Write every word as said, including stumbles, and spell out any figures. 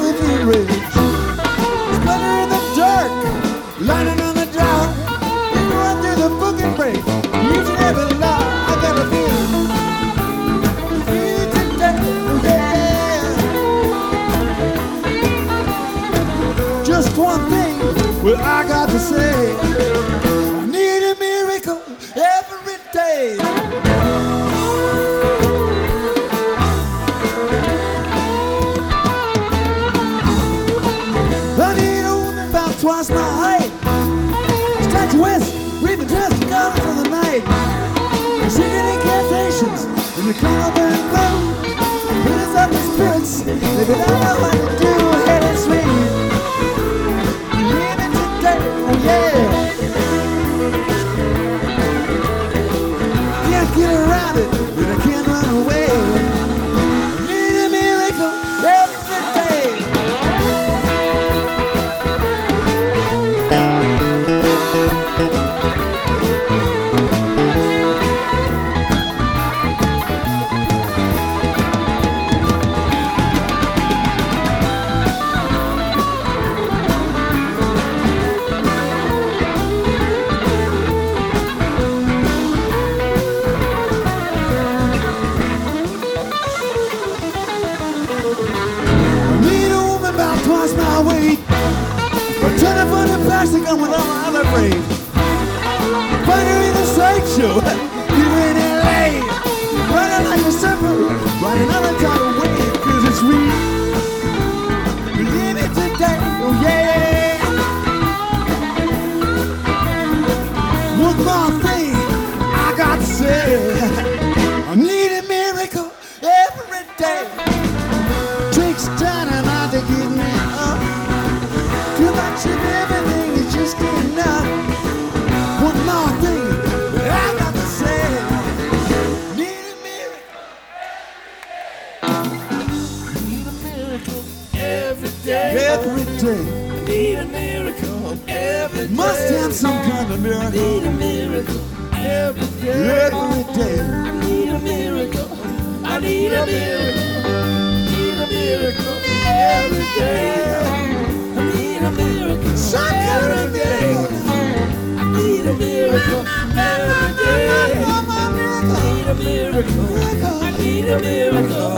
living rage. Splendor in the dark, lighting on the dark. We go out through the book and break. Each and every law, I got a feeling. Feel today, oh yeah. Just one thing, well I got to say. I need a miracle every day. Twice my height, statuesque, breathing just coming for the night. Singing incantations in the club and glow. Brings up the spirits, baby, I know what to do. Head and swing, living today, oh yeah. Can't get around it, but I can't run away. I need a miracle every day. Come with all my other brains. Find her in the sideshow. You're in L A. Running like a surfer. Riding on a tidal wave. Cause it's real. We live it today. Oh yeah. One more thing I got to say. I need a miracle every day. Tricks down and out to get me up. Too much of everything is just enough. One more thing that I got to say. Need a miracle. Need a miracle every day. Every day. Need a miracle every day. Must have some kind of miracle. Need a miracle every day. Every day. I need a miracle. I need a miracle. Need a miracle every day. Some kind of miracle. I need a miracle every day. I need a miracle. I need a miracle.